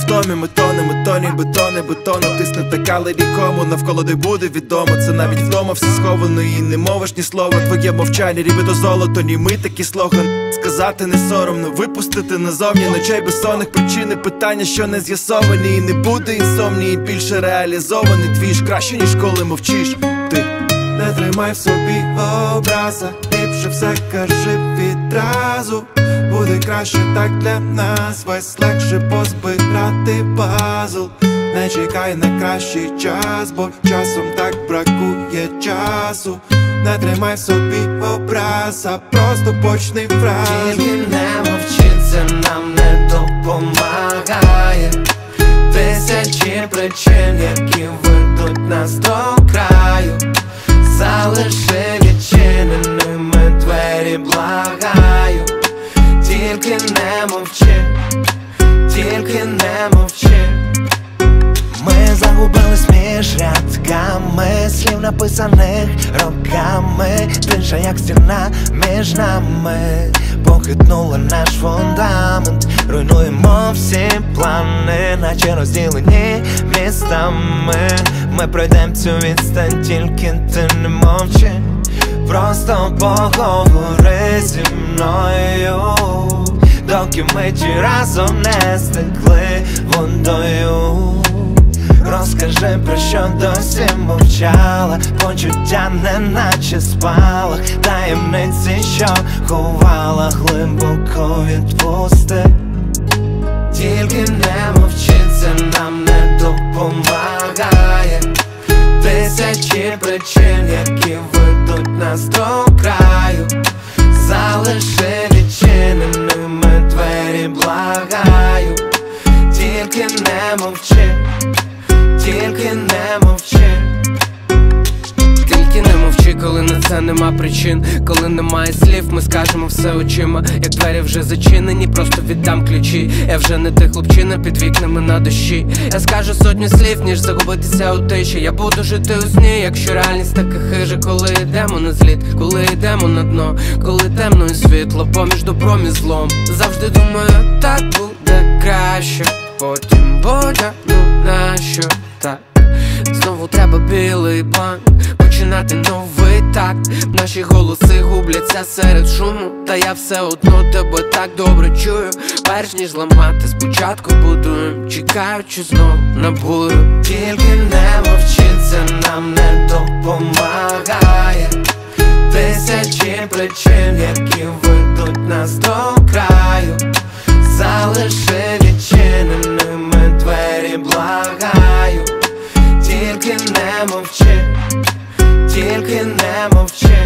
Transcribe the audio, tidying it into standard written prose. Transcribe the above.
втомі, ми тонемо, тоні, бетони, бетону тиснете калері кому, навколо де буде відомо. Це навіть вдома все сховано і не мовиш ні слова. Твоє мовчання, ріби до золото, німий такий слоган. Сказати не соромно, випустити назовні ночей безсонних, причини, питання, що не з'ясовані. І не буде інсомнії, більше реалізований твій ж краще, ніж коли мовчиш. Ти не тримай в собі образа, ліпше все кажи відразу. Буде краще так для нас, весь легше позбирати пазл. Не чекай на кращий час, бо часом так бракує часу. Не тримай в собі образа, просто почни фразу. Тільки не мовчи, це нам не допомагає. Тисячі причин, які ведуть нас до краю. Залиши відчиненими двері, благаю. Тільки не мовчи, тільки не мовчи. Ми загубились між рядками слів, написаних роками. Тиша як стіна між нами похитнула наш фундамент. Руйнуємо всі плани, наче розділені містами. Ми пройдем цю відстань, тільки ти не мовчи. Просто поговори зі мною, доки ми ті разом не стекли водою. Розкажи, про що досі мовчала, почуття неначе спалах, таємниці, що ховала, глибоко відпусти. Тільки не мовчи, це нам не допомагає. Тисячі причин, які ведуть нас до краю. Залиши відчиненими двері, благаю. Тільки не мовчи, тільки не мовчи. Тільки не мовчи, коли на це нема причин. Коли немає слів, ми скажемо все очима. Як двері вже зачинені, просто віддам ключі. Я вже не той хлопчина під вікнами на дощі. Я скажу сотню слів, ніж загубитися у тиші. Я буду жити у сні, якщо реальність така хижа. Коли йдемо на зліт, коли йдемо на дно, коли темно і світло поміж добром і злом. Завжди думаю, так буде краще, потім буде, ну нащо так? Знову треба білий банк, починати новий такт. Наші голоси губляться серед шуму, та я все одно тебе так добре чую. Перш ніж ламати, спочатку будуєм, чекаючи знов на бурю. Тільки не мовчи, це нам не допомагає. Тисячі причин, які ведуть нас до краю. Залиши відчиненими двері, благаю. Тільки не мовчи, тільки не мовчи.